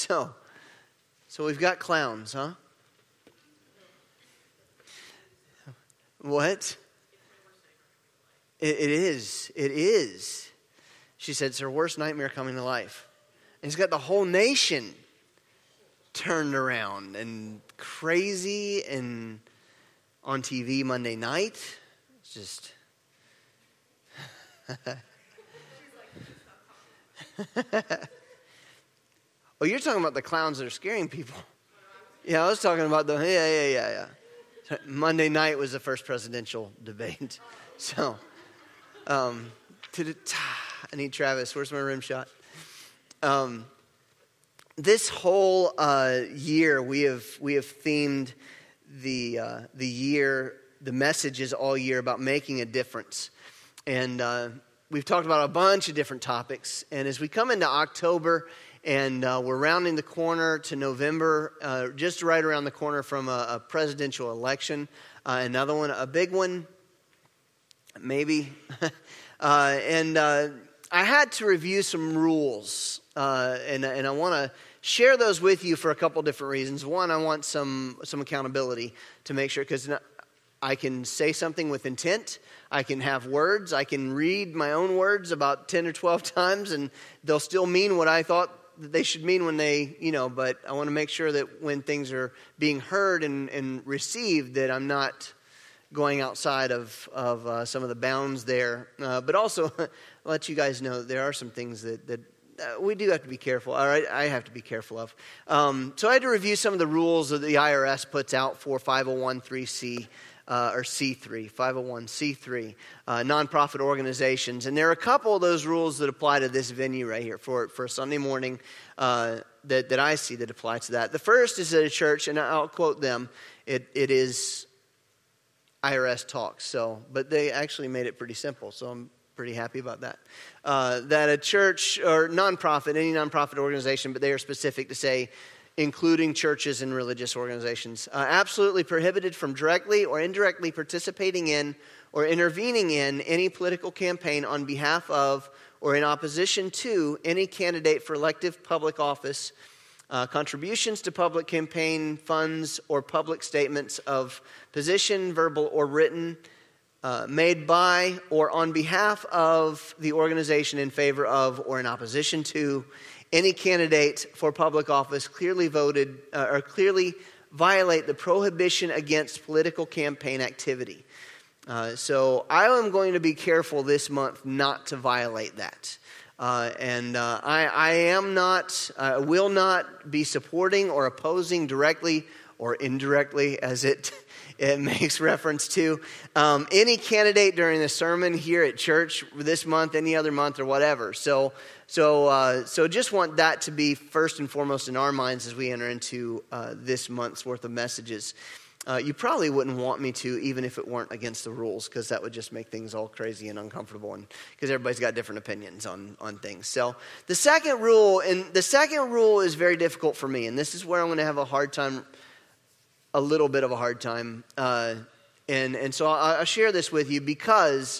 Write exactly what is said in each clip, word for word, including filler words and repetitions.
So, so we've got clowns, huh? What? It, it is. It is. She said it's her worst nightmare coming to life. And it's got the whole nation turned around and crazy and on T V Monday night. It's just... Oh, you're talking about the clowns that are scaring people. Yeah, I was talking about the, yeah, yeah, yeah, yeah. Monday night was the first presidential debate. So, um, I need Travis. Where's my rim shot? Um, this whole uh, year, we have we have themed the uh, the year, the messages all year about making a difference. And uh, we've talked about a bunch of different topics. And as we come into October, and uh, we're rounding the corner to November, uh, just right around the corner from a, a presidential election. Uh, another one, a big one, maybe. uh, and uh, I had to review some rules, uh, and, and I want to share those with you for a couple different reasons. One, I want some some accountability to make sure, because I can say something with intent. I can have words. I can read my own words about ten or twelve times, and they'll still mean what I thought that they should mean when they, you know, but I want to make sure that when things are being heard and, and received, that I'm not going outside of, of uh, some of the bounds there. Uh, but also, let you guys know that there are some things that, that uh, we do have to be careful. All right, I have to be careful of. Um, so I had to review some of the rules that the I R S puts out for five oh one three C. Uh, or C three, five oh one C three, uh, nonprofit organizations. And there are a couple of those rules that apply to this venue right here for, for Sunday morning uh, that, that I see that apply to that. The first is at a church, and I'll quote them. It It is I R S talks, so, but they actually made it pretty simple, so I'm pretty happy about that. Uh, that a church or nonprofit, any nonprofit organization, but they are specific to say, including churches and religious organizations, uh, absolutely prohibited from directly or indirectly participating in or intervening in any political campaign on behalf of or in opposition to any candidate for elective public office, uh, contributions to public campaign funds, or public statements of position, verbal or written, uh, made by or on behalf of the organization in favor of or in opposition to any candidate for public office clearly voted uh, or clearly violate the prohibition against political campaign activity. Uh, so I am going to be careful this month not to violate that. Uh, and uh, I, I am not, uh, will not be supporting or opposing directly or indirectly, as it it makes reference to, um, any candidate during the sermon here at church this month, any other month, or whatever. So, so, uh, so just want that to be first and foremost in our minds as we enter into uh, this month's worth of messages. Uh, you probably wouldn't want me to, even if it weren't against the rules, because that would just make things all crazy and uncomfortable, and because everybody's got different opinions on on things. So the second rule, and the second rule is very difficult for me, and this is where I'm going to have a hard time. A little bit of a hard time. Uh, and, and so I'll, I'll share this with you because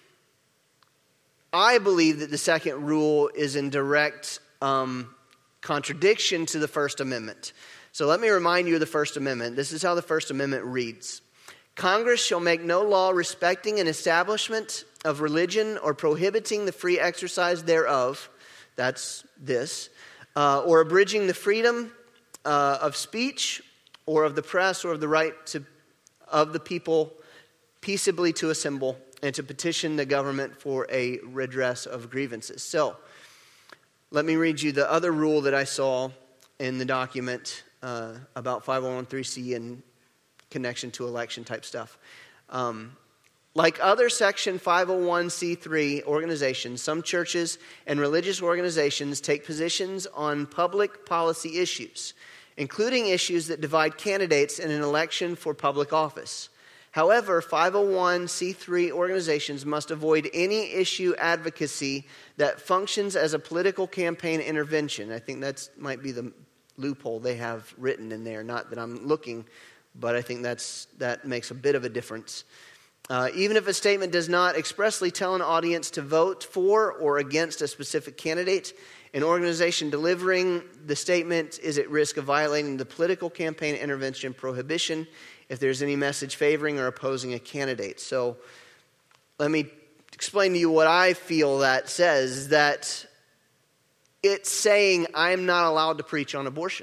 I believe that the second rule is in direct um, contradiction to the First Amendment. So let me remind you of the First Amendment. This is how the First Amendment reads. Congress shall make no law respecting an establishment of religion or prohibiting the free exercise thereof. That's this. Uh, or abridging the freedom uh, of speech or of the press, or of the right to, of the people peaceably to assemble and to petition the government for a redress of grievances. So, let me read you the other rule that I saw in the document uh, about five oh one three C and connection to election type stuff. Um, like other Section five oh one C three organizations, some churches and religious organizations take positions on public policy issues, including issues that divide candidates in an election for public office. However, five oh one C three organizations must avoid any issue advocacy that functions as a political campaign intervention. I think that might be the loophole they have written in there. Not that I'm looking, but I think that's that makes a bit of a difference. Uh, even if a statement does not expressly tell an audience to vote for or against a specific candidate, An organization delivering the statement is at risk of violating the political campaign intervention prohibition if there's any message favoring or opposing a candidate. So let me explain to you what I feel that says, that it's saying I'm not allowed to preach on abortion.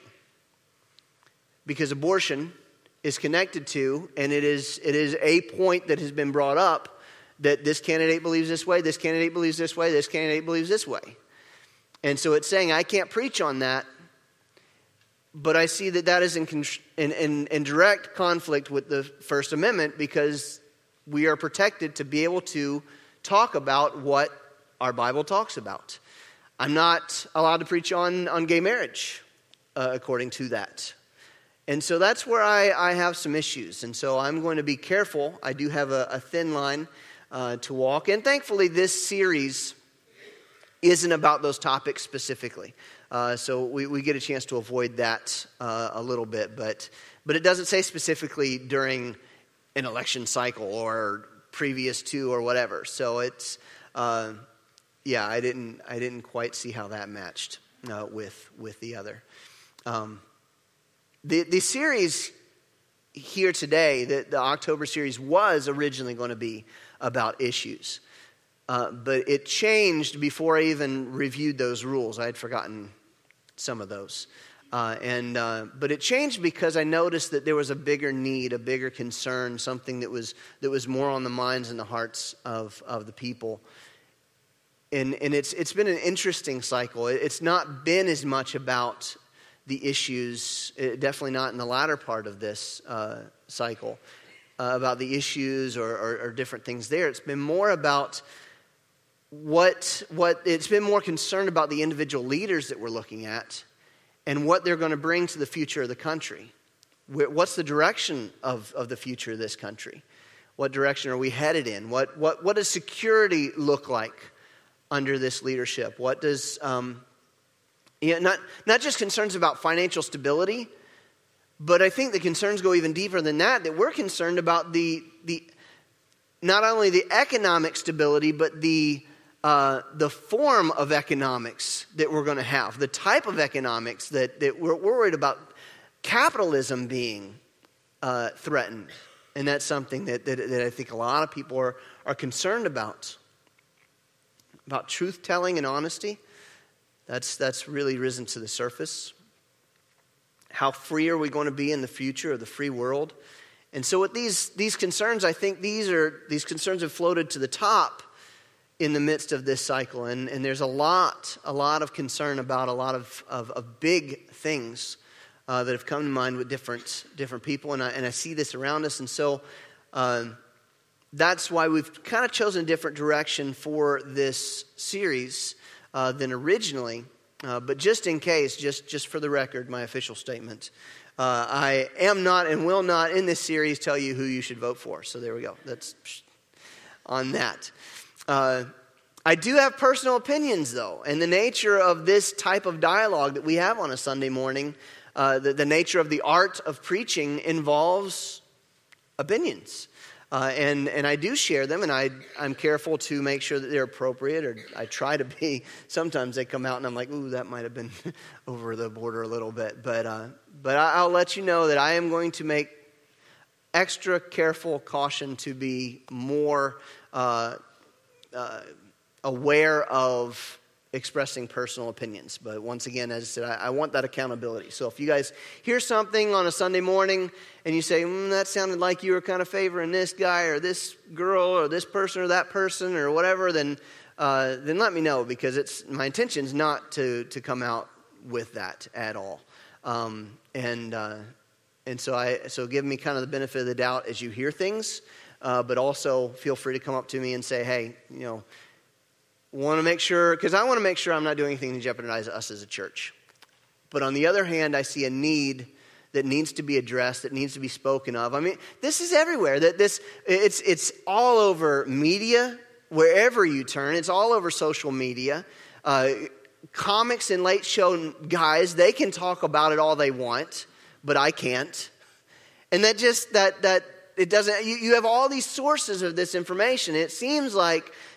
Because abortion is connected to, and it is it is a point that has been brought up, that this candidate believes this way, this candidate believes this way, this candidate believes this way. And so it's saying I can't preach on that, but I see that that is in, in, in, in direct conflict with the First Amendment, because we are protected to be able to talk about what our Bible talks about. I'm not allowed to preach on, on gay marriage, uh, according to that. And so that's where I, I have some issues. And so I'm going to be careful. I do have a, a thin line uh, to walk. And thankfully, this series isn't about those topics specifically. Uh, so we, we get a chance to avoid that uh, a little bit. But but it doesn't say specifically during an election cycle or previous to or whatever. So it's, uh, yeah, I didn't I didn't quite see how that matched uh, with, with the other. Um The the series here today, the, the October series, was originally going to be about issues. Uh, but it changed before I even reviewed those rules. I had forgotten some of those. Uh, and uh, but it changed because I noticed that there was a bigger need, a bigger concern, something that was that was more on the minds and the hearts of, of the people. And and it's it's been an interesting cycle. It's not been as much about the issues, definitely not in the latter part of this uh, cycle, uh, about the issues or, or, or different things there. It's been more about what, what, it's been more concerned about the individual leaders that we're looking at and what they're going to bring to the future of the country. What's the direction of, of the future of this country? What direction are we headed in? What, what, what does security look like under this leadership? What does... Um, Yeah, not, not just concerns about financial stability, but I think the concerns go even deeper than that, that we're concerned about the, the not only the economic stability, but the, uh, the form of economics that we're going to have, the type of economics that, that we're, we're worried about capitalism being uh, threatened. And that's something that, that, that I think a lot of people are, are concerned about, about truth-telling and honesty. That's that's really risen to the surface. How free are we going to be in the future of the free world? And so with these these concerns, I think these are these concerns have floated to the top in the midst of this cycle. And, and there's a lot, a lot of concern about a lot of, of, of big things uh, that have come to mind with different different people. And I, and I see this around us. And so uh, that's why we've kind of chosen a different direction for this series Uh, than originally, uh, but just in case, just, just for the record, my official statement, uh, I am not and will not in this series tell you who you should vote for. So there we go. That's on that. Uh, I do have personal opinions, though, and the nature of this type of dialogue that we have on a Sunday morning, uh, the, the nature of the art of preaching involves opinions. Uh, and, and I do share them, and I, I'm careful to make sure that they're appropriate, or I try to be. Sometimes they come out, and I'm like, ooh, that might have been over the border a little bit. But, uh, but I'll let you know that I am going to make extra careful caution to be more uh, uh, aware of expressing personal opinions. But once again, as I said, I, I want that accountability. So if you guys hear something on a Sunday morning and you say, mm, that sounded like you were kind of favoring this guy or this girl or this person or that person or whatever, then uh, then let me know, because it's my intention is not to to come out with that at all. Um, and uh, and so I so give me kind of the benefit of the doubt as you hear things, uh, but also feel free to come up to me and say, hey, you know, want to make sure, because I want to make sure I'm not doing anything to jeopardize us as a church. But on the other hand, I see a need that needs to be addressed, that needs to be spoken of. I mean, this is everywhere. That this it's it's all over media, wherever you turn. It's all over social media. Uh, comics and late show guys, they can talk about it all they want, but I can't. And that just that that it doesn't. You, you have all these sources of this information. It seems like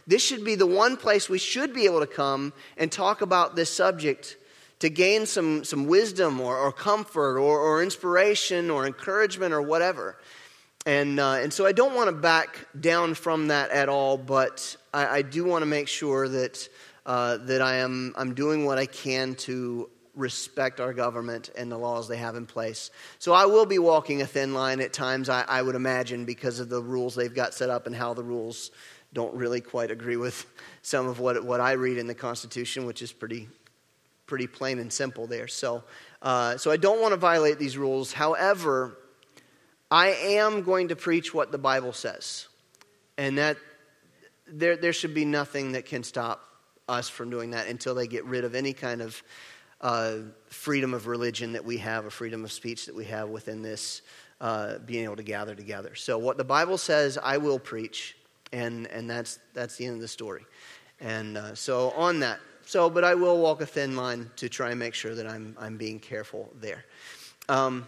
This should be the one place we should be able to come and talk about this subject to gain some, some wisdom or, or comfort or, or inspiration or encouragement or whatever. And uh, and so I don't want to back down from that at all, but I, I do want to make sure that uh, that I am I'm doing what I can to respect our government and the laws they have in place. So I will be walking a thin line at times, I, I would imagine, because of the rules they've got set up and how the rules don't really quite agree with some of what what I read in the Constitution, which is pretty pretty plain and simple there. So uh, so I don't want to violate these rules. However, I am going to preach what the Bible says, and that there there should be nothing that can stop us from doing that until they get rid of any kind of uh, freedom of religion that we have, or freedom of speech that we have within this uh, being able to gather together. So what the Bible says, I will preach, and and that's that's the end of the story. And uh, so on that, so but I will walk a thin line to try and make sure that I'm I'm being careful there. Um,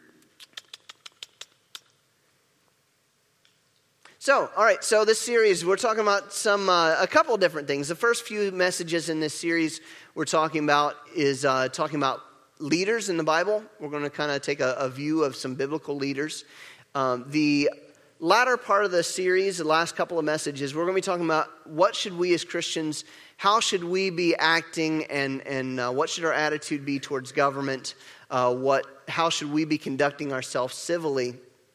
So, all right, so this series, we're talking about some, uh, a couple of different things. The first few messages in this series we're talking about is uh, talking about leaders in the Bible. We're going to kind of take a, a view of some biblical leaders. Um, the latter part of the series, the last couple of messages, we're going to be talking about what should we as Christians, how should we be acting, and, and uh, what should our attitude be towards government, uh, what, how should we be conducting ourselves civilly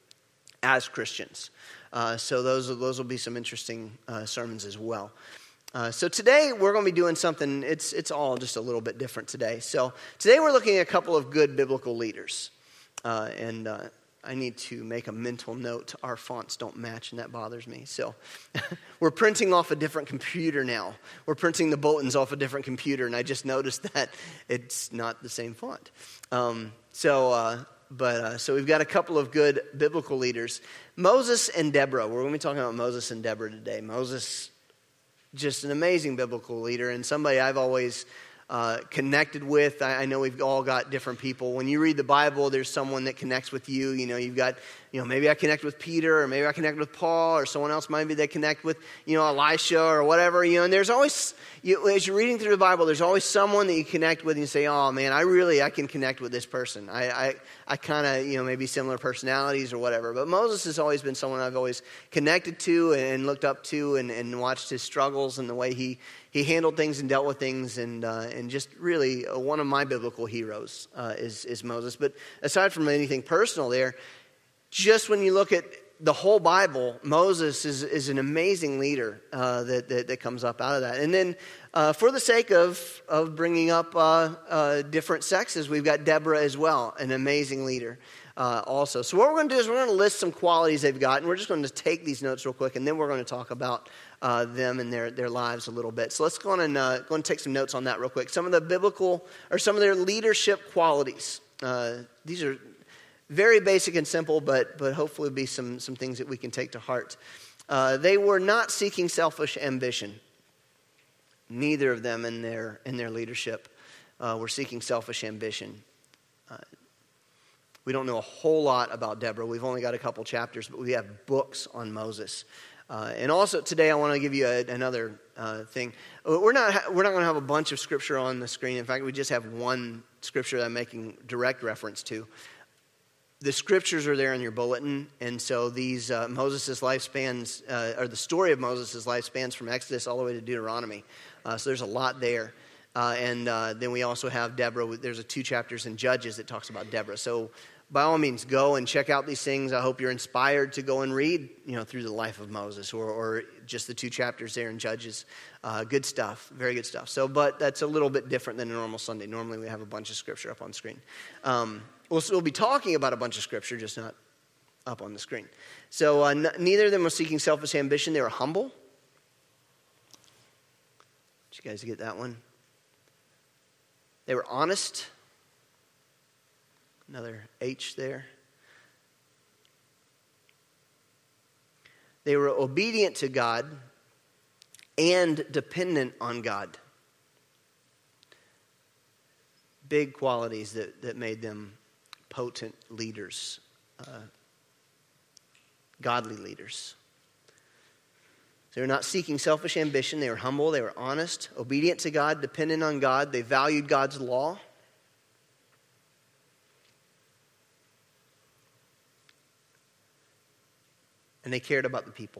as Christians. Uh, so those those will be some interesting uh, sermons as well. Uh, so today we're going to be doing something. It's it's all just a little bit different today. So today we're looking at a couple of good biblical leaders, uh, and uh, I need to make a mental note. Our fonts don't match, and that bothers me. So we're printing off a different computer now. We're printing the bulletins off a different computer, and I just noticed that it's not the same font. Um, so. Uh, But uh, so we've got a couple of good biblical leaders. Moses and Deborah. We're going to be talking about Moses and Deborah today. Moses, just an amazing biblical leader and somebody I've always uh, connected with. I, I know we've all got different people. When you read the Bible, there's someone that connects with you. You know, you've got, you know, maybe I connect with Peter, or maybe I connect with Paul, or someone else maybe they connect with, you know, Elisha or whatever. You know, and there's always, you, as you're reading through the Bible, there's always someone that you connect with and you say, oh man, I really, I can connect with this person. I, I, I kind of, you know, maybe similar personalities or whatever. But Moses has always been someone I've always connected to and looked up to, and, and watched his struggles and the way he, he handled things and dealt with things, and uh, and just really uh, one of my biblical heroes uh, is, is Moses. But aside from anything personal there, just when you look at the whole Bible, Moses is, is an amazing leader uh, that, that that comes up out of that. And then uh, for the sake of, of bringing up uh, uh, different sexes, we've got Deborah as well, an amazing leader uh, also. So what we're going to do is we're going to list some qualities they've got, and we're just going to take these notes real quick, and then we're going to talk about uh, them and their, their lives a little bit. So let's go on and uh, go and take some notes on that real quick. Some of the biblical, or some of their leadership qualities. Uh, these are very basic and simple, but but hopefully be some, some things that we can take to heart. Uh, they were not seeking selfish ambition. Neither of them in their in their leadership uh, were seeking selfish ambition. Uh, we don't know a whole lot about Deborah. We've only got a couple chapters, but we have books on Moses. Uh, and also today, I want to give you a, another uh, thing. We're not we're not going to have a bunch of scripture on the screen. In fact, we just have one scripture that I'm making direct reference to. The scriptures are there in your bulletin, and so these uh, Moses' lifespans, uh, or the story of Moses' life spans from Exodus all the way to Deuteronomy. Uh, so there's a lot there. Uh, and uh, then we also have Deborah. There's a two chapters in Judges that talks about Deborah. So by all means, go and check out these things. I hope you're inspired to go and read, you know, through the life of Moses, or, or just the two chapters there in Judges. Uh, good stuff, very good stuff. So, but that's a little bit different than a normal Sunday. Normally we have a bunch of scripture up on screen. Um, we'll, we'll be talking about a bunch of scripture, just not up on the screen. So uh, n- neither of them were seeking selfish ambition. They were humble. Did you guys get that one? They were honest. Another H there. They were obedient to God and dependent on God. Big qualities that, that made them potent leaders, uh, godly leaders. They were not seeking selfish ambition. They were humble. They were honest, obedient to God, dependent on God. They valued God's law. And they cared about the people.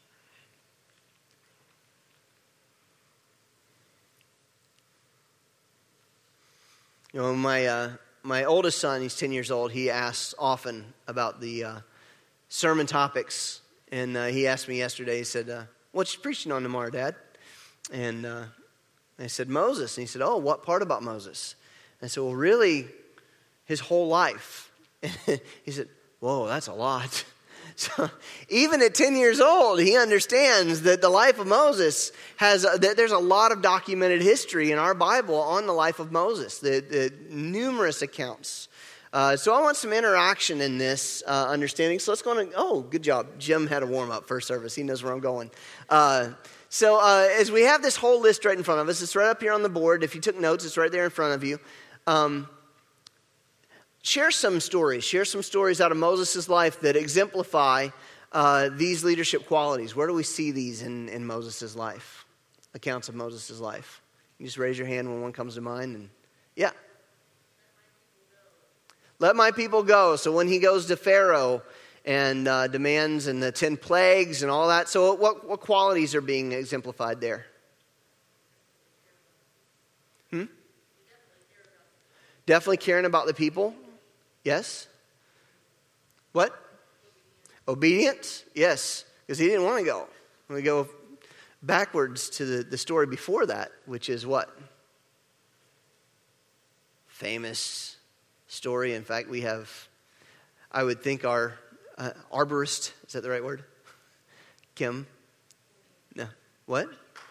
You know, my uh, my oldest son, he's ten years old, he asks often about the uh, sermon topics. And uh, he asked me yesterday, he said, uh, what you preaching on tomorrow, Dad? And uh, I said, Moses. And he said, oh, what part about Moses? And I said, well, really, his whole life. He said, whoa, that's a lot. So even at ten years old, he understands that the life of Moses has, a, that there's a lot of documented history in our Bible on the life of Moses, the, the numerous accounts. Uh, so I want some interaction in this uh, understanding. So let's go on. And, oh, good job. Jim had a warm-up first service. He knows where I'm going. Uh, so uh, as we have this whole list right in front of us, it's right up here on the board. If you took notes, it's right there in front of you. Um, share some stories. Share some stories out of Moses' life that exemplify uh, these leadership qualities. Where do we see these in, in Moses' life? Accounts of Moses' life. You just raise your hand when one comes to mind. And yeah. Let my people go. So when he goes to Pharaoh and uh, demands and the ten plagues and all that. So what, what qualities are being exemplified there? Hmm? Definitely caring about the people. Yes. What? Obedience. Yes. Because he didn't want to go. We go backwards to the, the story before that, which is what? Famous story. In fact, we have, I would think, our uh, arborist, is that the right word? Kim? No. What?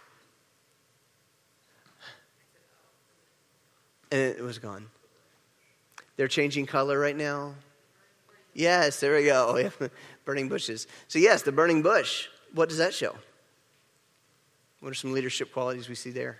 And it was gone. They're changing color right now. Yes, there we go. Burning bushes. So yes, the burning bush. What does that show? What are some leadership qualities we see there?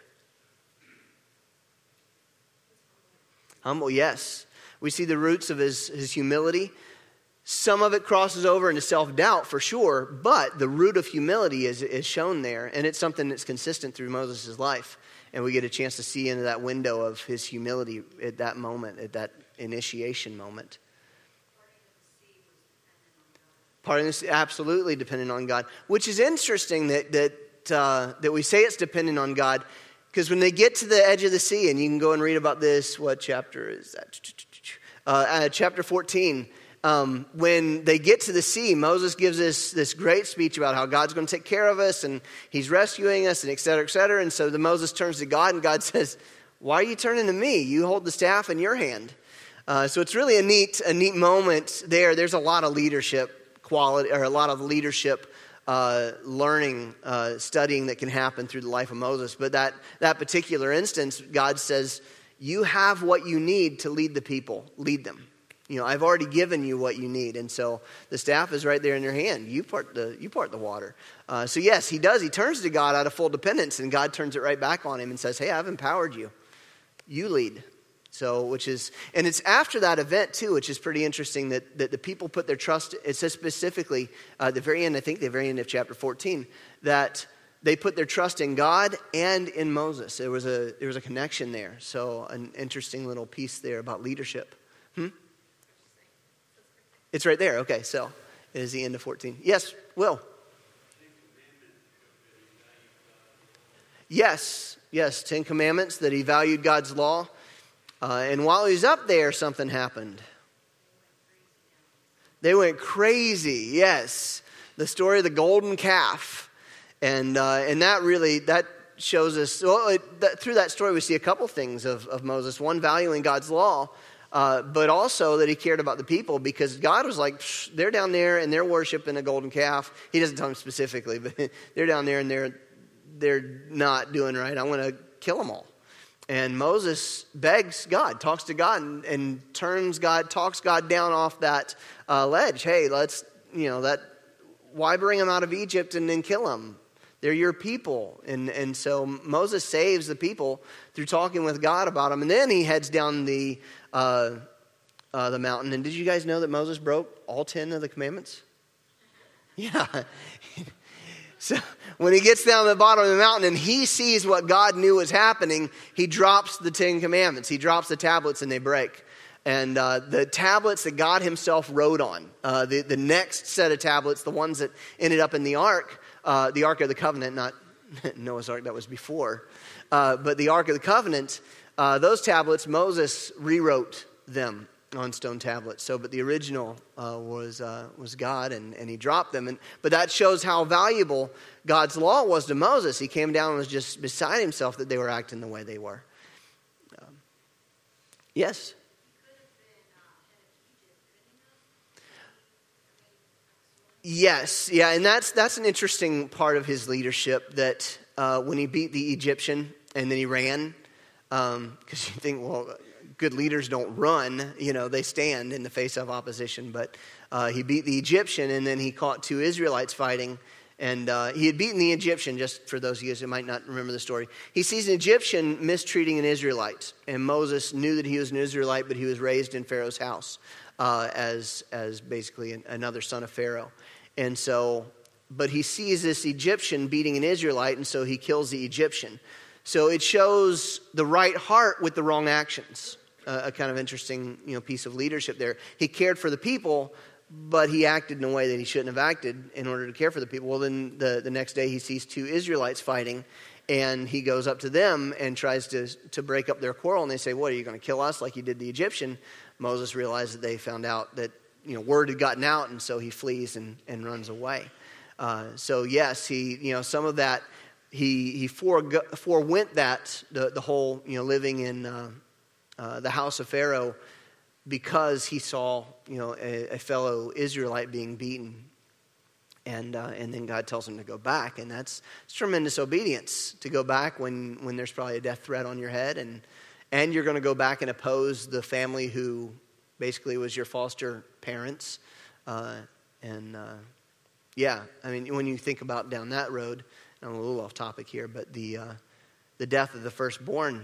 Humble, yes. We see the roots of his, his humility. Some of it crosses over into self-doubt for sure, but the root of humility is, is shown there, and it's something that's consistent through Moses' life. And we get a chance to see into that window of his humility at that moment, at that initiation moment. Parting the sea, absolutely dependent on God, which is interesting that that uh, that we say it's dependent on God, because when they get to the edge of the sea, and you can go and read about this, what chapter is that? Uh, uh, chapter fourteen. Um, when they get to the sea, Moses gives this, this great speech about how God's going to take care of us and he's rescuing us and et cetera, et cetera. And so the Moses turns to God and God says, why are you turning to me? You hold the staff in your hand. Uh, so it's really a neat, a neat moment there. There's a lot of leadership quality, or a lot of leadership uh, learning, uh, studying that can happen through the life of Moses. But that, that particular instance, God says, you have what you need to lead the people. Lead them. You know, I've already given you what you need. And so the staff is right there in your hand. You part the, you part the water. Uh, so yes, he does. He turns to God out of full dependence, and God turns it right back on him and says, hey, I've empowered you. You lead. So, which is, and it's after that event too, which is pretty interesting that, that the people put their trust, it says specifically, uh, at the very end, I think the very end of chapter fourteen, that they put their trust in God and in Moses. There was a, there was a connection there. So an interesting little piece there about leadership. Hmm? It's right there. Okay, so it is the end of fourteen. Yes, Will. Yes, yes, Ten Commandments, that he valued God's law. Uh, and while he was up there, something happened. They went crazy, yes. The story of the golden calf. And uh, and that really, that shows us, well, it, that, through that story we see a couple things of, of Moses. One, valuing God's law. Uh, but also that he cared about the people, because God was like, they're down there and they're worshiping a golden calf. He doesn't tell them specifically, but they're down there and they're they're not doing right. I want to kill them all. And Moses begs God, talks to God, and, and turns God, talks God down off that uh, ledge. Hey, let's, you know, that. Why bring them out of Egypt and then kill them? They're your people. And and so Moses saves the people through talking with God about them. And then he heads down the uh, uh, the mountain. And did you guys know that Moses broke all ten of the commandments? Yeah. So when he gets down to the bottom of the mountain and he sees what God knew was happening, he drops the Ten Commandments. He drops the tablets and they break. And uh, the tablets that God himself wrote on, uh, the, the next set of tablets, the ones that ended up in the ark, uh, the Ark of the Covenant, not Noah's Ark, that was before, uh, but the Ark of the Covenant, uh, those tablets, Moses rewrote them on stone tablets. So, but the original uh, was uh, was God, and, and he dropped them. And but that shows how valuable God's law was to Moses. He came down and was just beside himself that they were acting the way they were. Um, yes. Yes, yeah, and that's that's an interesting part of his leadership. That uh, when he beat the Egyptian and then he ran, because um, you think, well, good leaders don't run, you know, they stand in the face of opposition. But uh, he beat the Egyptian, and then he caught two Israelites fighting. And uh, he had beaten the Egyptian, just for those of you who might not remember the story. He sees an Egyptian mistreating an Israelite. And Moses knew that he was an Israelite, but he was raised in Pharaoh's house uh, as, as basically an, another son of Pharaoh. And so, but he sees this Egyptian beating an Israelite, and so he kills the Egyptian. So it shows the right heart with the wrong actions. Uh, a kind of interesting, you know, piece of leadership there. He cared for the people, but he acted in a way that he shouldn't have acted in order to care for the people. Well, then the, the next day he sees two Israelites fighting, and he goes up to them and tries to, to break up their quarrel. And they say, what, are you going to kill us like you did the Egyptian? Moses realized that they found out that, you know, word had gotten out, and so he flees and, and runs away. Uh, so yes, he, you know, some of that, he he forego, forewent that, the, the whole, you know, living in uh, uh, the house of Pharaoh, because he saw, you know, a, a fellow Israelite being beaten. And uh, and then God tells him to go back. And that's it's tremendous obedience to go back when, when there's probably a death threat on your head. And, and you're going to go back and oppose the family who basically was your foster parents. Uh, and uh, yeah, I mean, when you think about down that road, I'm a little off topic here, but the uh, the death of the firstborn,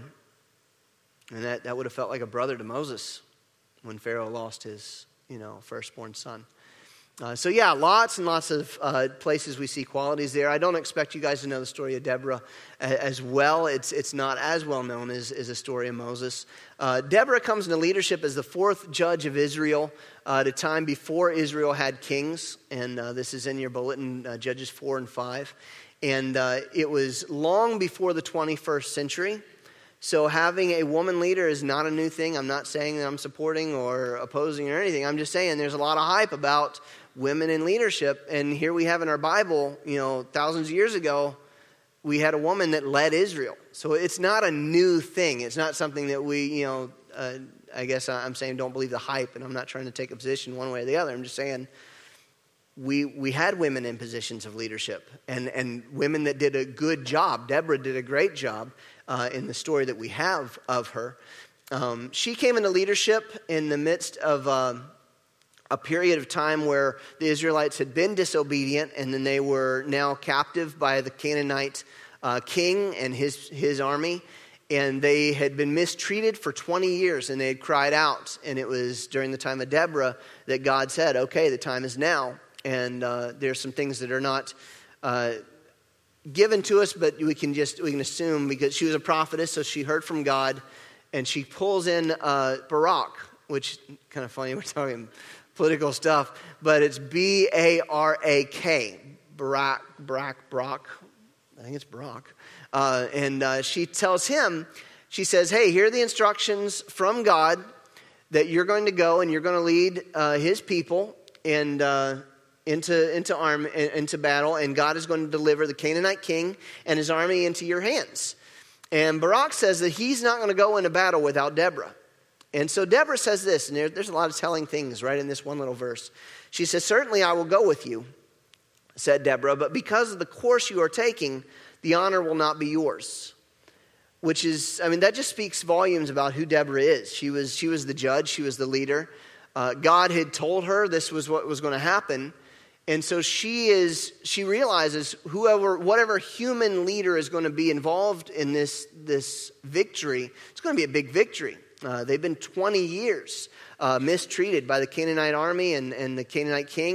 and that, that would have felt like a brother to Moses when Pharaoh lost his, you know, firstborn son. Uh, so yeah, lots and lots of uh, places we see qualities there. I don't expect you guys to know the story of Deborah as well. It's it's not as well known as, as the story of Moses. Uh, Deborah comes into leadership as the fourth judge of Israel uh, at a time before Israel had kings. And uh, this is in your bulletin, uh, Judges four and five. And uh, it was long before the twenty-first century. So having a woman leader is not a new thing. I'm not saying that I'm supporting or opposing or anything. I'm just saying there's a lot of hype about women in leadership. And here we have in our Bible, you know, thousands of years ago, we had a woman that led Israel. So it's not a new thing. It's not something that we, you know, uh, I guess I'm saying don't believe the hype. And I'm not trying to take a position one way or the other. I'm just saying we we had women in positions of leadership and, and women that did a good job. Deborah did a great job uh, in the story that we have of her. Um, she came into leadership in the midst of uh, a period of time where the Israelites had been disobedient, and then they were now captive by the Canaanite uh, king and his his army. And they had been mistreated for twenty years, and they had cried out. And it was during the time of Deborah that God said, okay, the time is now. And uh, there's some things that are not uh, given to us, but we can just we can assume because she was a prophetess, so she heard from God, and she pulls in uh, Barak, which kind of funny we're talking political stuff, but it's B A R A K, Barak, Barak, Barak. I think it's Barak, uh, and uh, she tells him, she says, "Hey, here are the instructions from God that you're going to go and you're going to lead uh, His people and." Uh, into into arm into battle, and God is going to deliver the Canaanite king and his army into your hands." And Barak says that he's not going to go into battle without Deborah. And so Deborah says this, and there, there's a lot of telling things right in this one little verse. She says, "Certainly I will go with you," said Deborah, "but because of the course you are taking, the honor will not be yours." Which is, I mean, that just speaks volumes about who Deborah is. She was she was the judge, she was the leader. Uh, God had told her this was what was going to happen. And so she is. She realizes whoever, whatever human leader is going to be involved in this this victory, it's going to be a big victory. Uh, they've been twenty years uh, mistreated by the Canaanite army and, and the Canaanite king,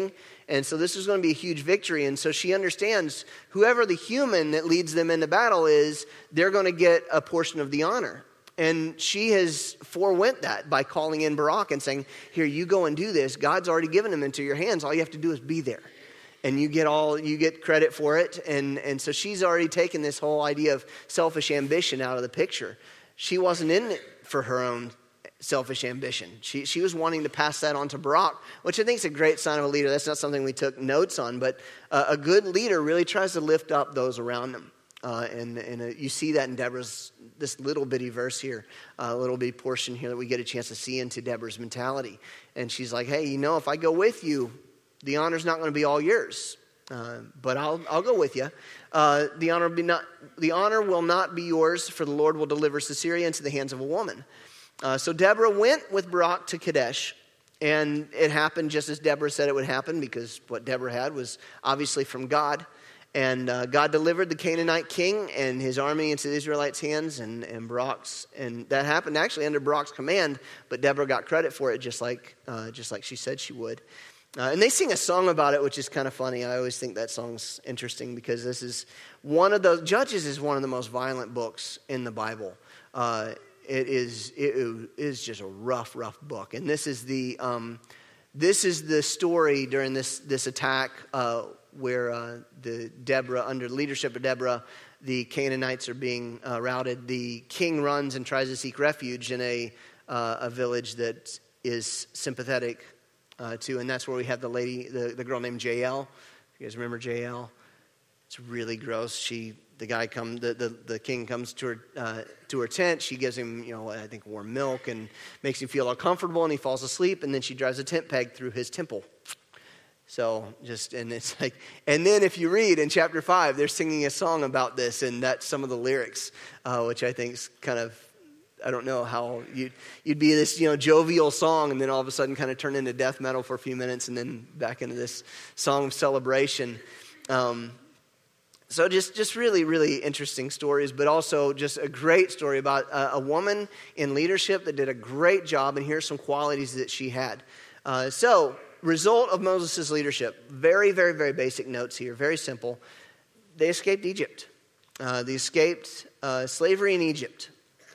And so this is going to be a huge victory. And so she understands whoever the human that leads them into battle is, they're going to get a portion of the honor. And she has forewent that by calling in Barak and saying, here, you go and do this. God's already given him into your hands. All you have to do is be there. And you get all you get credit for it. And, and so she's already taken this whole idea of selfish ambition out of the picture. She wasn't in it for her own selfish ambition. She she was wanting to pass that on to Barak, which I think is a great sign of a leader. That's not something we took notes on, but uh, a good leader really tries to lift up those around them. Uh, and and uh, you see that in Deborah's, this little bitty verse here, a uh, little bitty portion here that we get a chance to see into Deborah's mentality. And she's like, hey, you know, if I go with you, the honor's not going to be all yours, uh, but I'll I'll go with you. Uh, the honor will be not the honor will not be yours, for the Lord will deliver Sisera into the hands of a woman. Uh, so Deborah went with Barak to Kadesh, and it happened just as Deborah said it would happen, because what Deborah had was obviously from God. And uh, God delivered the Canaanite king and his army into the Israelites' hands, and, and Barak's, and that happened actually under Barak's command. But Deborah got credit for it, just like uh, just like she said she would. Uh, and they sing a song about it, which is kind of funny. I always think that song's interesting, because this is one of the Judges is one of the most violent books in the Bible. Uh, it is it is just a rough, rough book, and this is the um, this is the story during this this attack. Uh, where uh, the Deborah, under the leadership of Deborah, the Canaanites are being uh, routed. The king runs and tries to seek refuge in a uh, a village that is sympathetic uh, to, and that's where we have the lady, the, the girl named Jael. You guys remember Jael? It's really gross. She, the guy come, the, the, the king comes to her uh, to her tent. She gives him, you know, I think warm milk and makes him feel uncomfortable, and he falls asleep. And then she drives a tent peg through his temple. So just, and it's like, and then if you read in chapter five, they're singing a song about this, and that's some of the lyrics, uh, which I think is kind of, I don't know how you'd, you'd be this, you know, jovial song, and then all of a sudden kind of turn into death metal for a few minutes, and then back into this song of celebration. Um, so just, just really, really interesting stories, but also just a great story about a, a woman in leadership that did a great job, and here's some qualities that she had. Uh, so, result of Moses' leadership. Very, very, very basic notes here. Very simple. They escaped Egypt. Uh, they escaped uh, slavery in Egypt.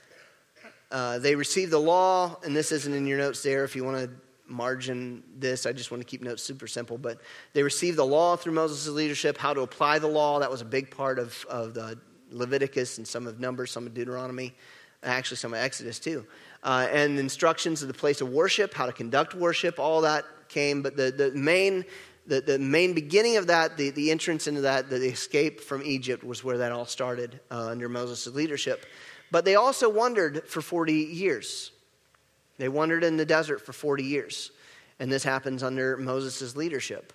Uh, they received the law, and this isn't in your notes there. If you want to margin this, I just want to keep notes super simple. But they received the law through Moses' leadership, how to apply the law. That was a big part of, of the Leviticus and some of Numbers, some of Deuteronomy, actually some of Exodus too. Uh, and instructions of the place of worship, how to conduct worship, all that came, but the, the main the, the main beginning of that, the, the entrance into that, the escape from Egypt was where that all started uh, under Moses' leadership. But they also wandered for forty years. They wandered in the desert for forty years. And this happens under Moses' leadership.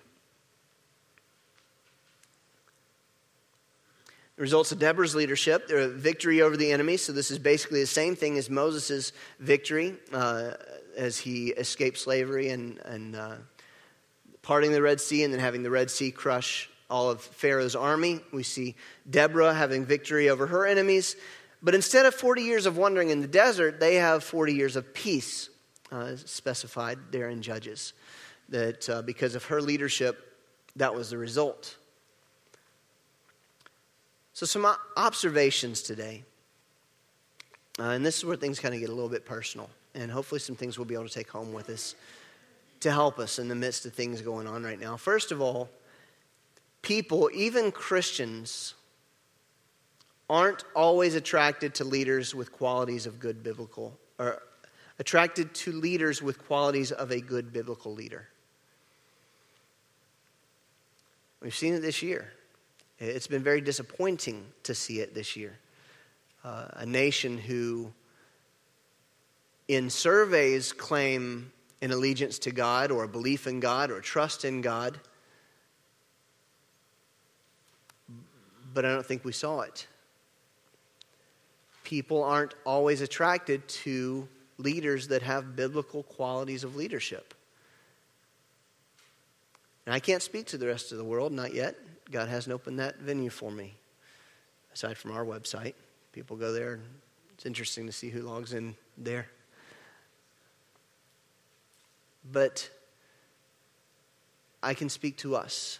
The results of Deborah's leadership, their victory over the enemy. So this is basically the same thing as Moses' victory uh, as he escaped slavery and, and uh, parting the Red Sea, and then having the Red Sea crush all of Pharaoh's army. We see Deborah having victory over her enemies. But instead of forty years of wandering in the desert, they have forty years of peace uh, specified there in Judges. That uh, because of her leadership, that was the result. So some observations today. Uh, and this is where things kind of get a little bit personal. And hopefully some things we'll be able to take home with us to help us in the midst of things going on right now. First of all, people, even Christians, aren't always attracted to leaders with qualities of good biblical, or attracted to leaders with qualities of a good biblical leader. We've seen it this year. It's been very disappointing to see it this year. Uh, a nation who, in surveys, claim an allegiance to God or a belief in God or a trust in God, but I don't think we saw it. People aren't always attracted to leaders that have biblical qualities of leadership. And I can't speak to the rest of the world, not yet. God hasn't opened that venue for me, aside from our website. People go there, and it's interesting to see who logs in there. But I can speak to us.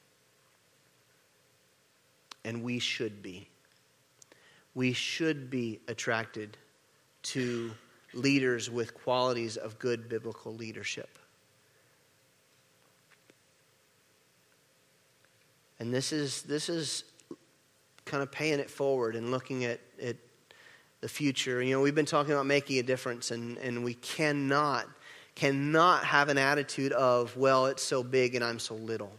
And we should be. We should be attracted to leaders with qualities of good biblical leadership. And this is this is kind of paying it forward and looking at, at the future. You know, we've been talking about making a difference, and, and we cannot, cannot have an attitude of, well, it's so big and I'm so little.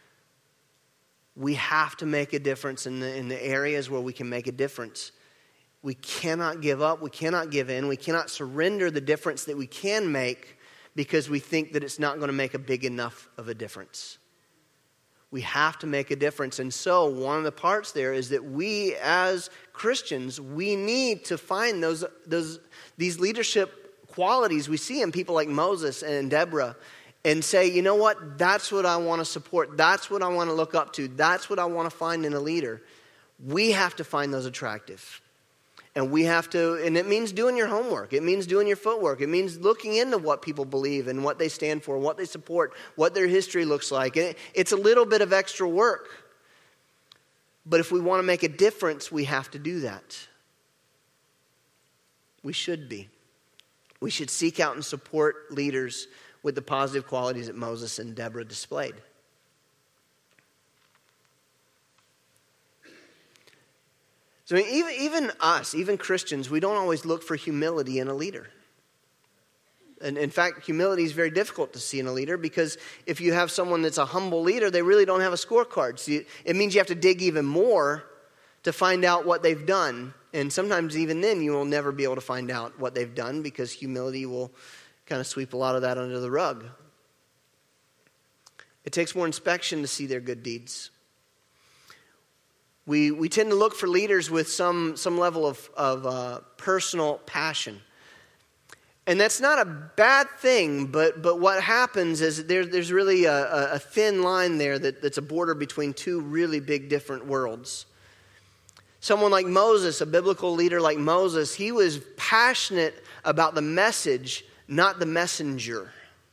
We have to make a difference in the in the areas where we can make a difference. We cannot give up. We cannot give in. We cannot surrender the difference that we can make because we think that it's not going to make a big enough of a difference. We have to make a difference. And so one of the parts there is that we as Christians, we need to find those, those these leadership qualities we see in people like Moses and Deborah and say, you know what, that's what I want to support. That's what I want to look up to. That's what I want to find in a leader. We have to find those attractive. And we have to, and it means doing your homework. It means doing your footwork. It means looking into what people believe and what they stand for, what they support, what their history looks like. And it's a little bit of extra work. But if we want to make a difference, we have to do that. We should be. We should seek out and support leaders with the positive qualities that Moses and Deborah displayed. So even, even us, even Christians, we don't always look for humility in a leader. And in fact, humility is very difficult to see in a leader because if you have someone that's a humble leader, they really don't have a scorecard. So you, it means you have to dig even more to find out what they've done. And sometimes even then you will never be able to find out what they've done because humility will kind of sweep a lot of that under the rug. It takes more inspection to see their good deeds. We we tend to look for leaders with some, some level of, of uh, personal passion. And that's not a bad thing, but but what happens is there, there's really a, a thin line there that, that's a border between two really big different worlds. Someone like Moses, a biblical leader like Moses, he was passionate about the message, not the messenger.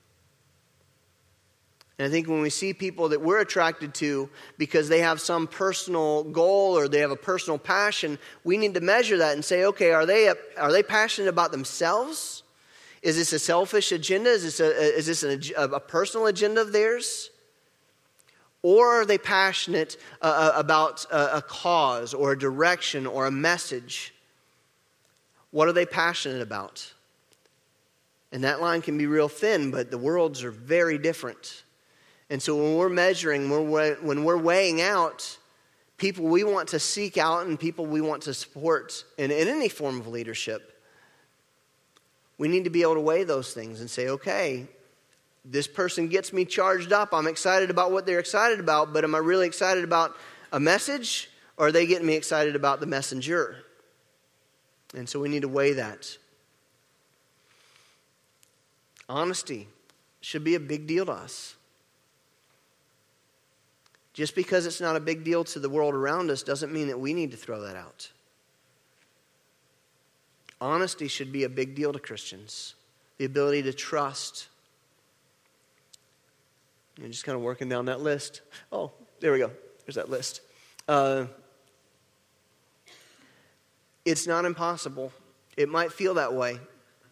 And I think when we see people that we're attracted to because they have some personal goal or they have a personal passion, we need to measure that and say, okay, are they are they passionate about themselves? Is this a selfish agenda? Is this a is this a, a personal agenda of theirs? Or are they passionate uh, about a, a cause or a direction or a message? What are they passionate about? And that line can be real thin, but the worlds are very different. And so when we're measuring, when we're weighing out people we want to seek out and people we want to support in, in any form of leadership, we need to be able to weigh those things and say, okay, this person gets me charged up. I'm excited about what they're excited about, but am I really excited about a message or are they getting me excited about the messenger? And so we need to weigh that. Honesty should be a big deal to us. Just because it's not a big deal to the world around us doesn't mean that we need to throw that out. Honesty should be a big deal to Christians. The ability to trust. You're just kind of working down that list. Oh, there we go. There's that list. Uh, it's not impossible. It might feel that way.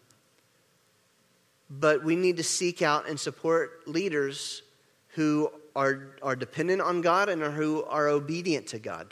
But we need to seek out and support leaders who are, are dependent on God and who are obedient to God.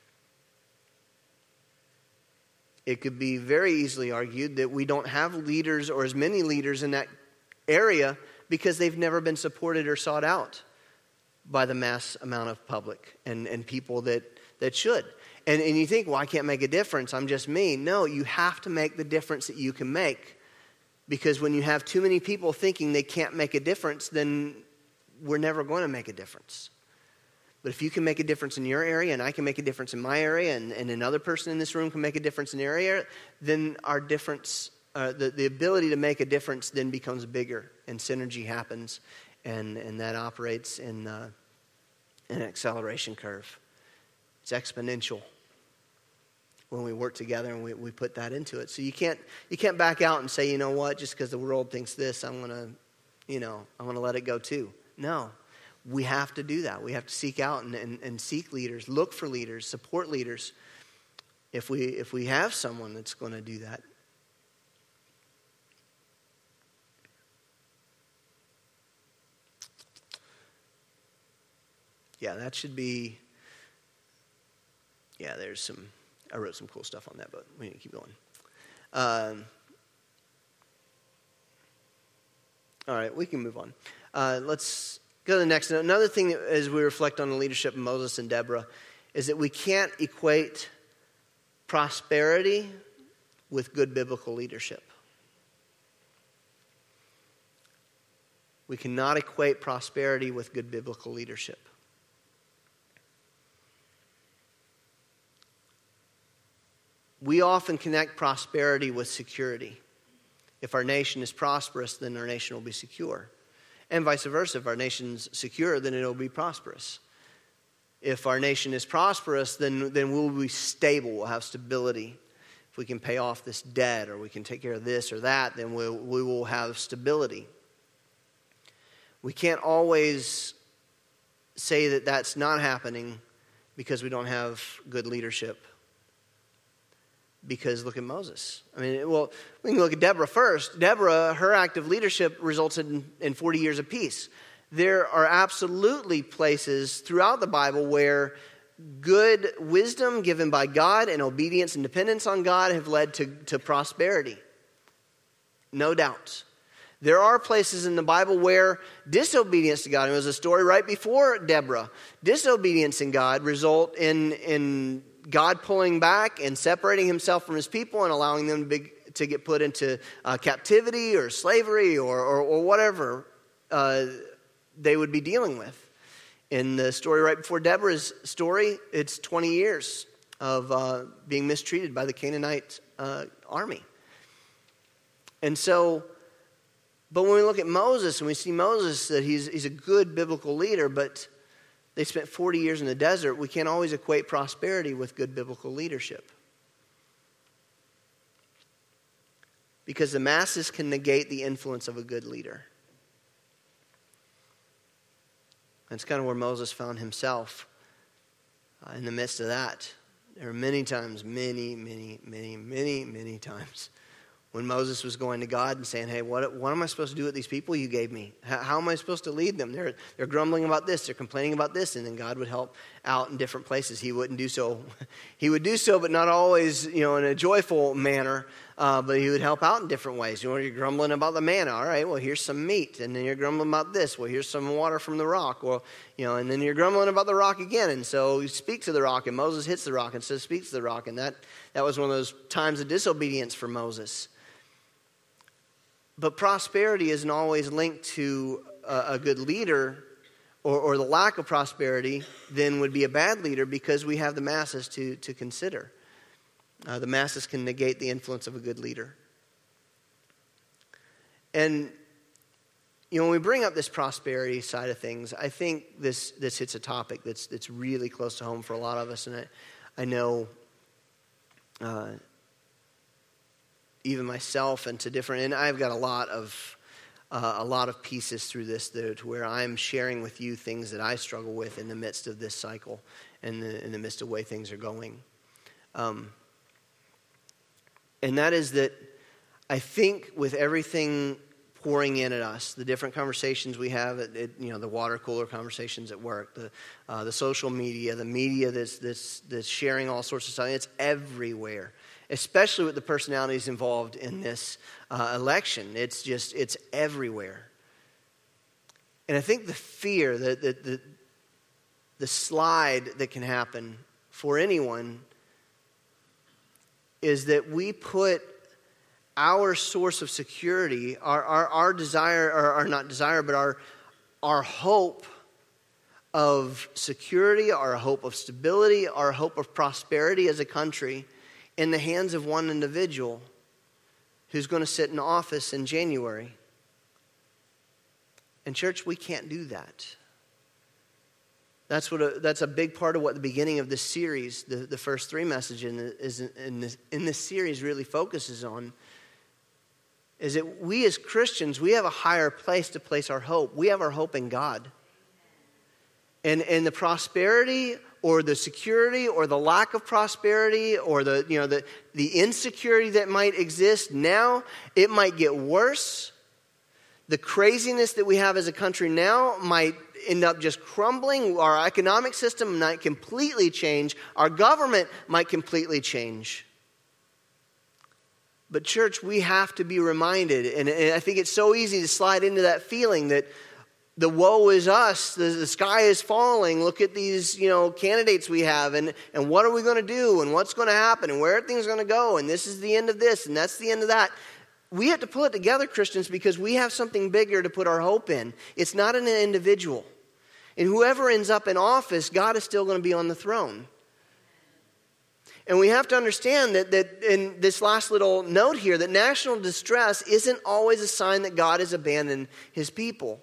It could be very easily argued that we don't have leaders or as many leaders in that area because they've never been supported or sought out by the mass amount of public and, and people that, that should. And, and you think, well, I can't make a difference. I'm just me. No, you have to make the difference that you can make. Because when you have too many people thinking they can't make a difference, then we're never going to make a difference. But if you can make a difference in your area, and I can make a difference in my area, and, and another person in this room can make a difference in their area, then our difference, uh, the, the ability to make a difference then becomes bigger, and synergy happens, and, and that operates in uh, an acceleration curve. It's exponential when we work together and we, we put that into it. So you can't you can't back out and say, you know what, just because the world thinks this, I'm going to, you know, I'm going to let it go too. No. we have to do that. We have to seek out and, and, and seek leaders, look for leaders, support leaders, if we if we have someone that's going to do that. Yeah, that should be, yeah, there's some, I wrote some cool stuff on that, but we need to keep going. Um, all right, we can move on. Uh, let's go to the next. Another thing that, as we reflect on the leadership of Moses and Deborah, is that we can't equate prosperity with good biblical leadership. We cannot equate prosperity with good biblical leadership. We often connect prosperity with security. If our nation is prosperous, then our nation will be secure. And vice versa, if our nation's secure, then it will be prosperous. If our nation is prosperous, then, then we'll be stable, we'll have stability. If we can pay off this debt or we can take care of this or that, then we'll, we will have stability. We can't always say that that's not happening because we don't have good leadership. Because look at Moses. I mean, well, we can look at Deborah first. Deborah, her act of leadership resulted in, in forty years of peace. There are absolutely places throughout the Bible where good wisdom given by God and obedience and dependence on God have led to, to prosperity. No doubt. There are places in the Bible where disobedience to God, and it was a story right before Deborah, disobedience in God result in, in God pulling back and separating himself from his people and allowing them to, be, to get put into uh, captivity or slavery or, or, or whatever uh, they would be dealing with. In the story right before Deborah's story, it's twenty years of uh, being mistreated by the Canaanite uh, army. And so, but when we look at Moses and we see Moses, that he's, he's a good biblical leader, but they spent forty years in the desert, we can't always equate prosperity with good biblical leadership. Because the masses can negate the influence of a good leader. That's kind of where Moses found himself uh, in the midst of that. There were many times, many, many, many, many, many times when Moses was going to God and saying, hey, what, what am I supposed to do with these people you gave me? How, how am I supposed to lead them? They're, they're grumbling about this. They're complaining about this. And then God would help out in different places. He wouldn't do so. He would do so, but not always, you know, in a joyful manner. Uh, but he would help out in different ways. You know, you're grumbling about the manna. All right, well, here's some meat. And then you're grumbling about this. Well, here's some water from the rock. Well, you know, and then you're grumbling about the rock again. And so you speak to the rock, and Moses hits the rock and says, speak to the rock. And that, that was one of those times of disobedience for Moses. But prosperity isn't always linked to a, a good leader, or, or the lack of prosperity then would be a bad leader, because we have the masses to, to consider. Uh, the masses can negate the influence of a good leader. And, you know, when we bring up this prosperity side of things, I think this, this hits a topic that's, that's really close to home for a lot of us. And I, I know... Uh, even myself and to different, and I've got a lot of uh, a lot of pieces through this to where I'm sharing with you things that I struggle with in the midst of this cycle and in, in the midst of the way things are going. Um, and that is that I think with everything pouring in at us, the different conversations we have, at, at, you know, the water cooler conversations at work, the uh, the social media, the media that's that's that's sharing all sorts of stuff, it's everywhere. Especially with the personalities involved in this uh, election. It's just, it's everywhere. And I think the fear, the, the, the, the slide that can happen for anyone is that we put our source of security, our, our, our desire, or our not desire, but our, our hope of security, our hope of stability, our hope of prosperity as a country in the hands of one individual who's going to sit in office in January. And church, we can't do that. That's what a, that's a big part of what the beginning of this series, the, the first three messages in, is in, this, in this series really focuses on, is that we as Christians, we have a higher place to place our hope. We have our hope in God. And, and the prosperity or the security or the lack of prosperity or the, you know, the, the insecurity that might exist now, it might get worse. The craziness that we have as a country now might end up just crumbling. Our economic system might completely change. Our government might completely change. But church, we have to be reminded, and, and I think it's so easy to slide into that feeling that the woe is us, the, the sky is falling, look at these, you know, candidates we have, and, and what are we going to do, and what's going to happen, and where are things going to go, and this is the end of this, and that's the end of that. We have to pull it together, Christians, because we have something bigger to put our hope in. It's not in an individual. And whoever ends up in office, God is still going to be on the throne. And we have to understand that, that in this last little note here, that national distress isn't always a sign that God has abandoned his people.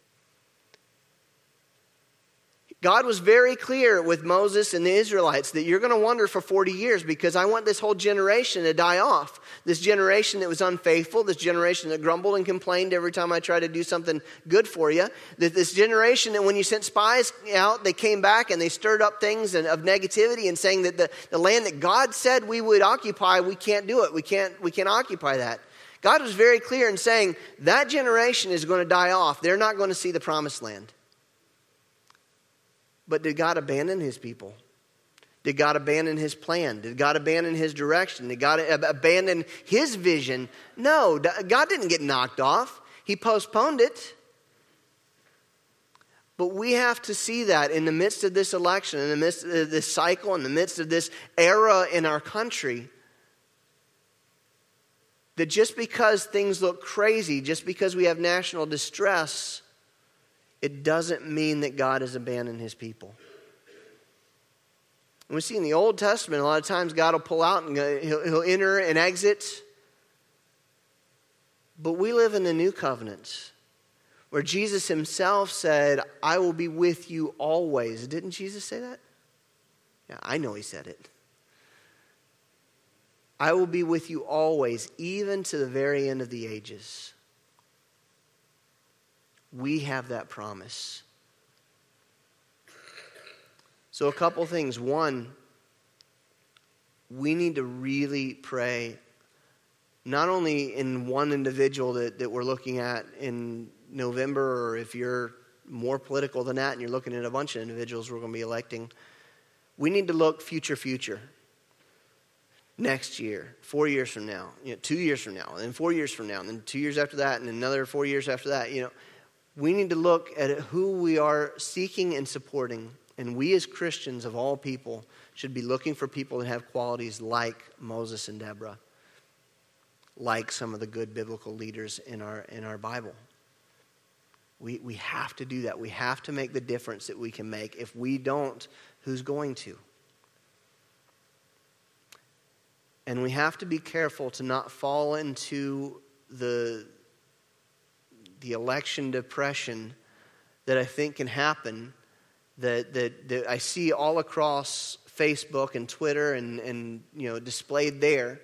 God was very clear with Moses and the Israelites that you're going to wander for forty years because I want this whole generation to die off. This generation that was unfaithful, this generation that grumbled and complained every time I tried to do something good for you. That this generation that when you sent spies out, they came back and they stirred up things and, of negativity and saying that the, the land that God said we would occupy, we can't do it. We can't, we can't occupy that. God was very clear in saying that generation is going to die off. They're not going to see the promised land. But did God abandon his people? Did God abandon his plan? Did God abandon his direction? Did God abandon his vision? No, God didn't get knocked off. He postponed it. But we have to see that in the midst of this election, in the midst of this cycle, in the midst of this era in our country, that just because things look crazy, just because we have national distress, it doesn't mean that God has abandoned his people. And we see in the Old Testament, a lot of times God will pull out and he'll, he'll enter and exit. But we live in the new covenant where Jesus himself said, I will be with you always. Didn't Jesus say that? Yeah, I know he said it. I will be with you always, even to the very end of the ages. We have that promise. So a couple things. One, we need to really pray, not only in one individual that, that we're looking at in November, or if you're more political than that and you're looking at a bunch of individuals we're going to be electing. We need to look future, future. Next year, four years from now, you know, two years from now, and then four years from now, and then two years after that, and another four years after that, you know. We need to look at who we are seeking and supporting. And we as Christians of all people should be looking for people that have qualities like Moses and Deborah, like some of the good biblical leaders in our in our Bible. We, we have to do that. We have to make the difference that we can make. If we don't, who's going to? And we have to be careful to not fall into the the election depression that I think can happen, that, that, that I see all across Facebook and Twitter and, and you know displayed there.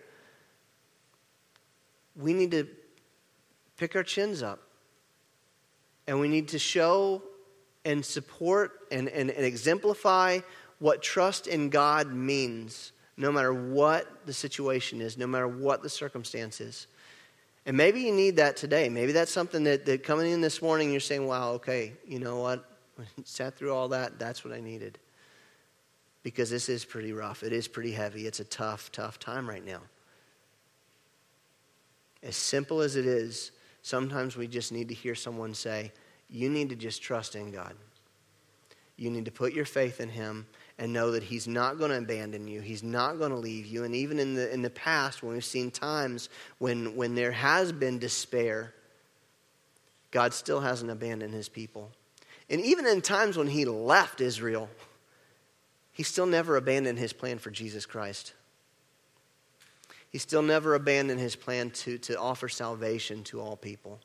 We need to pick our chins up. And we need to show and support and, and, and exemplify what trust in God means, no matter what the situation is, no matter what the circumstance is. And maybe you need that today. Maybe that's something that, that coming in this morning, you're saying, wow, okay, you know what? I sat through all that. That's what I needed. Because this is pretty rough. It is pretty heavy. It's a tough, tough time right now. As simple as it is, sometimes we just need to hear someone say, you need to just trust in God. You need to put your faith in him and know that he's not going to abandon you. He's not going to leave you. And even in the in the past, when we've seen times when, when there has been despair, God still hasn't abandoned his people. And even in times when he left Israel, he still never abandoned his plan for Jesus Christ. He still never abandoned his plan to, to offer salvation to all people.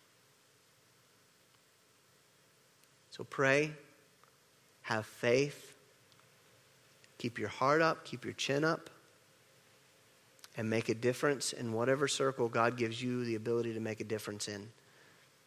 So pray, have faith, keep your heart up, keep your chin up, and make a difference in whatever circle God gives you the ability to make a difference in.